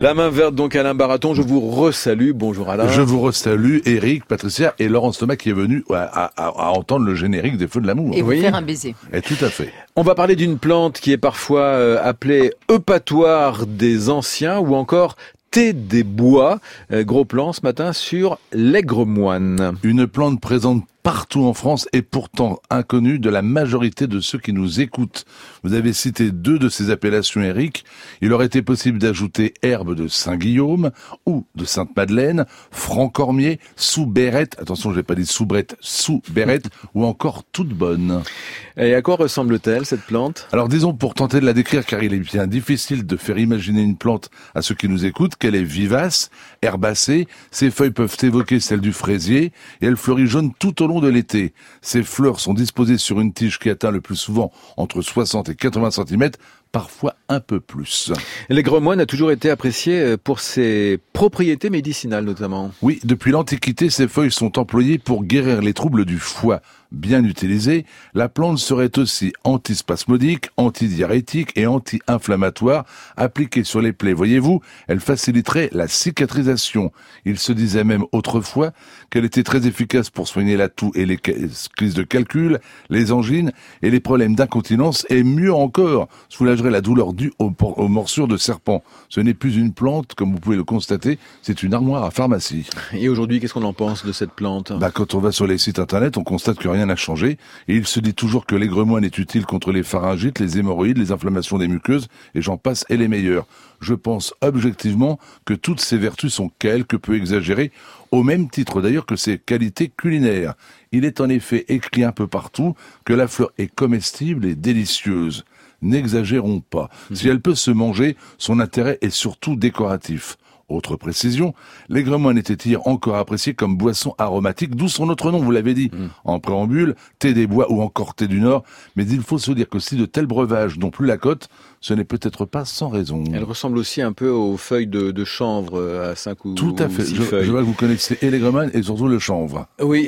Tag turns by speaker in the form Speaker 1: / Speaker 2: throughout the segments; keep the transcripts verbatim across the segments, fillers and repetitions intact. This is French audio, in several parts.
Speaker 1: La main verte donc Alain Baraton, je vous resalue, bonjour Alain.
Speaker 2: Je vous resalue Eric, Patricia et Laurence Thomas qui est venu à, à, à entendre le générique des Feux de l'amour.
Speaker 3: Et vous
Speaker 1: oui.
Speaker 3: faire un baiser.
Speaker 2: Et tout à fait.
Speaker 1: On va parler d'une plante qui est parfois euh, appelée eupatoire des anciens ou encore thé des bois. Euh, gros plan ce matin sur l'aigre-moine.
Speaker 2: Une plante présente partout en France et pourtant inconnue de la majorité de ceux qui nous écoutent. Vous avez cité deux de ces appellations, Eric. Il aurait été possible d'ajouter herbe de Saint-Guillaume ou de Sainte-Madeleine, franc-cormier, sous-bérette, attention je n'ai pas dit sous-brette, sous-bérette, ou encore toute bonne.
Speaker 1: Et à quoi ressemble-t-elle cette plante ?
Speaker 2: Alors disons pour tenter de la décrire, car il est bien difficile de faire imaginer une plante à ceux qui nous écoutent, qu'elle est vivace, herbacée, ses feuilles peuvent évoquer celles du fraisier, et elle fleurit jaune tout au long de l'été. Ses fleurs sont disposées sur une tige qui atteint le plus souvent entre soixante et quatre-vingts centimètres, parfois un peu plus.
Speaker 1: L'aigre-moine a toujours été apprécié pour ses propriétés médicinales notamment.
Speaker 2: Oui, depuis l'Antiquité, ses feuilles sont employées pour guérir les troubles du foie. Bien utilisée, la plante serait aussi antispasmodique, antidiarrhétique et anti-inflammatoire. Appliquée sur les plaies, voyez-vous, elle faciliterait la cicatrisation. Il se disait même autrefois qu'elle était très efficace pour soigner la toux et les crises de calcul, les angines et les problèmes d'incontinence, et mieux encore, soulagerait la douleur due aux, aux morsures de serpents. Ce n'est plus une plante, comme vous pouvez le constater, c'est une armoire à pharmacie.
Speaker 1: Et aujourd'hui, qu'est-ce qu'on en pense de cette plante ?
Speaker 2: Bah, quand on va sur les sites internet, on constate que rien n'a changé, et il se dit toujours que l'aigre-moine est utile contre les pharyngites, les hémorroïdes, les inflammations des muqueuses, et j'en passe, et les meilleurs. Je pense objectivement que toutes ces vertus sont quelque peu exagérées, au même titre d'ailleurs que ses qualités culinaires. Il est en effet écrit un peu partout que la fleur est comestible et délicieuse. N'exagérons pas. Si elle peut se manger, son intérêt est surtout décoratif. Autre précision, l'aigre-moine était hier encore apprécié comme boisson aromatique, d'où son autre nom, vous l'avez dit, mmh. en préambule, thé des bois ou encore thé du Nord. Mais il faut se dire que si de tels breuvages n'ont plus la cote, ce n'est peut-être pas sans raison.
Speaker 1: Elle ressemble aussi un peu aux feuilles de, de chanvre à cinq ou
Speaker 2: Tout à fait.
Speaker 1: six
Speaker 2: je,
Speaker 1: feuilles.
Speaker 2: Je vois que vous connaissez et l'aigre-moine et surtout le chanvre.
Speaker 1: Oui,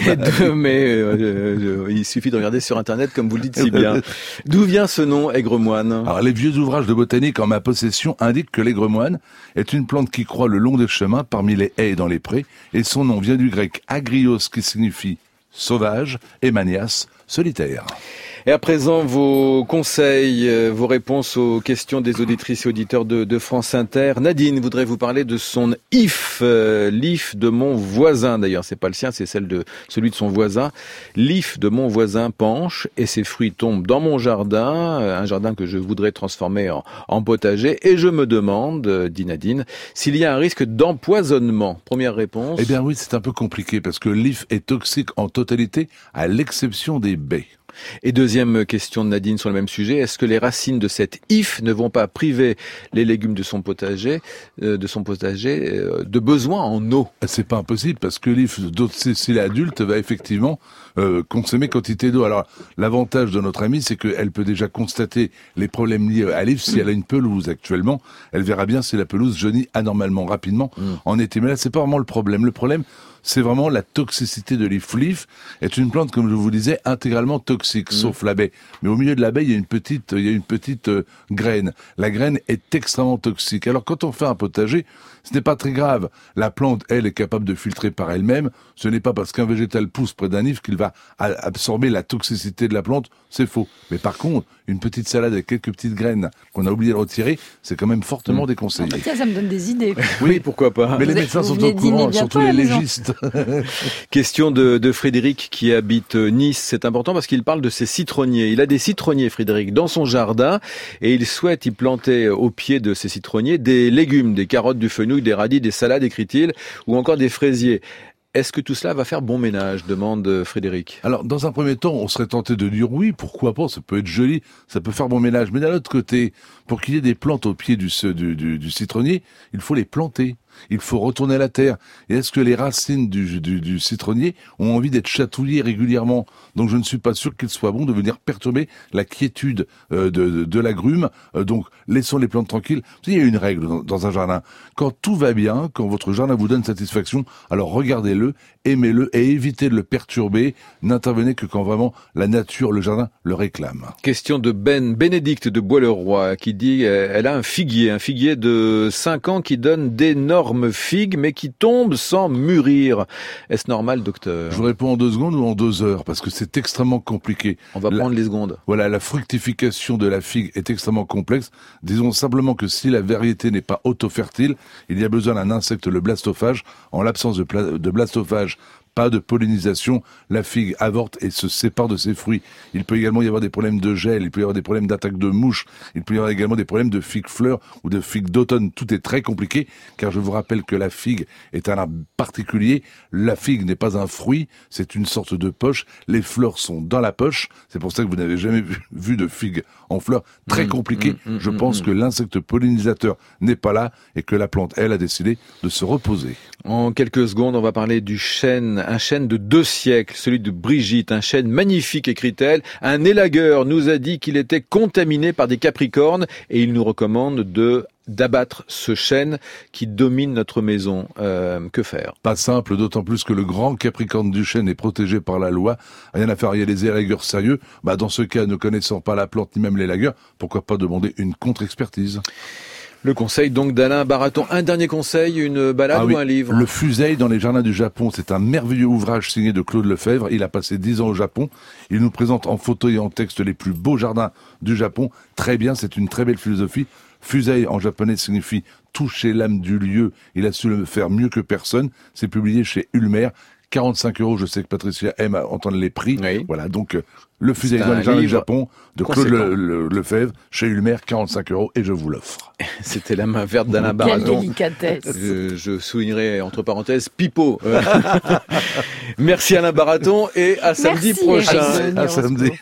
Speaker 1: mais euh, euh, il suffit de regarder sur Internet comme vous le dites si bien. D'où vient ce nom aigre-moine ?
Speaker 2: Alors les vieux ouvrages de botanique en ma possession indiquent que l'aigre-moine est une plante qui croît le long des chemins parmi les haies et dans les prés, et son nom vient du grec agrios qui signifie sauvage et manias, solitaire.
Speaker 1: Et à présent, vos conseils, vos réponses aux questions des auditrices et auditeurs de, de France Inter. Nadine voudrait vous parler de son if, euh, l'if de mon voisin. D'ailleurs, c'est pas le sien, c'est celle de celui de son voisin. L'if de mon voisin penche et ses fruits tombent dans mon jardin, un jardin que je voudrais transformer en, en potager. Et je me demande, dit Nadine, s'il y a un risque d'empoisonnement. Première réponse.
Speaker 2: Eh bien oui, c'est un peu compliqué parce que l'if est toxique en totalité, à l'exception des baies.
Speaker 1: Et deuxième question de Nadine sur le même sujet, est-ce que les racines de cet if ne vont pas priver les légumes de son potager, euh, de son potager, euh, de besoin en eau ?
Speaker 2: C'est pas impossible parce que l'if, s'il est adulte, va effectivement euh, consommer quantité d'eau. Alors l'avantage de notre amie, c'est qu'elle peut déjà constater les problèmes liés à l'if. Si elle a une pelouse actuellement, elle verra bien si la pelouse jaunit anormalement rapidement mmh. en été. Mais là, c'est pas vraiment le problème. Le problème, c'est vraiment la toxicité de l'if. L'if est une plante, comme je vous disais, intégralement toxique, mmh. sauf la baie. Mais au milieu de la baie, il y a une petite, il y a une petite euh, graine. La graine est extrêmement toxique. Alors quand on fait un potager, ce n'est pas très grave. La plante, elle, est capable de filtrer par elle-même. Ce n'est pas parce qu'un végétal pousse près d'un if qu'il va absorber la toxicité de la plante. C'est faux. Mais par contre, une petite salade avec quelques petites graines qu'on a oublié de retirer, c'est quand même fortement mmh. déconseillé.
Speaker 3: Ah bah tiens, ça me donne des idées.
Speaker 1: Oui, pourquoi pas.
Speaker 2: Mais les médecins sont au courant, surtout les légistes.
Speaker 1: Question de, de Frédéric qui habite Nice. C'est important parce qu'il parle de ses citronniers. Il a des citronniers, Frédéric, dans son jardin et il souhaite y planter au pied de ces citronniers des légumes, des carottes, du fenouil, des radis, des salades, écrit-il, ou encore des fraisiers. Est-ce que tout cela va faire bon ménage, demande Frédéric.
Speaker 2: Alors, dans un premier temps, on serait tenté de dire oui, pourquoi pas, ça peut être joli, ça peut faire bon ménage. Mais d'un autre côté, pour qu'il y ait des plantes au pied du, du, du, du citronnier, il faut les planter. Il faut retourner la terre. Et est-ce que les racines du, du, du citronnier ont envie d'être chatouillées régulièrement? Donc je ne suis pas sûr qu'il soit bon de venir perturber la quiétude euh, de, de, de l'agrume. Euh, donc laissons les plantes tranquilles. Il y a une règle dans, dans un jardin. Quand tout va bien, quand votre jardin vous donne satisfaction, alors regardez-le, aimez-le et évitez de le perturber. N'intervenez que quand vraiment la nature, le jardin le réclame.
Speaker 1: Question de Ben Bénédicte de Bois-le-Roi qui dit euh, elle a un figuier, un figuier de cinq ans qui donne d'énormes figues mais qui tombe sans mûrir. Est-ce normal, docteur?
Speaker 2: Je vous réponds en deux secondes ou en deux heures parce que c'est extrêmement compliqué.
Speaker 1: On va
Speaker 2: la,
Speaker 1: prendre les secondes.
Speaker 2: Voilà, la fructification de la figue est extrêmement complexe. Disons simplement que si la variété n'est pas auto-fertile, il y a besoin d'un insecte, le blastophage. En l'absence de, pla- de blastophage, pas de pollinisation, la figue avorte et se sépare de ses fruits. Il peut également y avoir des problèmes de gel, il peut y avoir des problèmes d'attaque de mouches, il peut y avoir également des problèmes de figue fleurs ou de figue d'automne. Tout est très compliqué, car je vous rappelle que la figue est un arbre particulier. La figue n'est pas un fruit, c'est une sorte de poche. Les fleurs sont dans la poche. C'est pour ça que vous n'avez jamais vu, vu de figue en fleurs. Très
Speaker 1: mmh,
Speaker 2: compliqué.
Speaker 1: Mmh, mmh,
Speaker 2: je pense
Speaker 1: mmh.
Speaker 2: que l'insecte pollinisateur n'est pas là et que la plante, elle, a décidé de se reposer.
Speaker 1: En quelques secondes, on va parler du chêne, un chêne de deux siècles, celui de Brigitte, un chêne magnifique, écrit-elle. Un élagueur nous a dit qu'il était contaminé par des capricornes et il nous recommande de d'abattre ce chêne qui domine notre maison. Euh, que faire?
Speaker 2: Pas simple, d'autant plus que le grand capricorne du chêne est protégé par la loi. Rien à faire, il y a des élagueurs sérieux. Bah, dans ce cas, ne connaissant pas la plante ni même l'élagueur, pourquoi pas demander une contre-expertise?
Speaker 1: Le conseil donc d'Alain Baraton. Un dernier conseil, une balade
Speaker 2: ah
Speaker 1: ou
Speaker 2: oui,
Speaker 1: un livre?
Speaker 2: Le Fuseil dans les jardins du Japon, c'est un merveilleux ouvrage signé de Claude Lefebvre. Il a passé dix ans au Japon. Il nous présente en photo et en texte les plus beaux jardins du Japon. Très bien, c'est une très belle philosophie. Fuseil en japonais signifie toucher l'âme du lieu. Il a su le faire mieux que personne. C'est publié chez Ulmer. quarante-cinq euros, je sais que Patricia aime entendre les prix. Oui. Voilà, donc le Fuseil dans les jardins du Japon de Claude le, le, Lefebvre chez Ulmer, quarante-cinq euros, et je vous l'offre.
Speaker 1: C'était la main verte d'Alain Baraton.
Speaker 3: Quelle délicatesse.
Speaker 1: Je, je soulignerai entre parenthèses Pipo. Merci Alain Baraton et à samedi
Speaker 3: Merci,
Speaker 1: prochain.
Speaker 3: Eric.
Speaker 2: À samedi.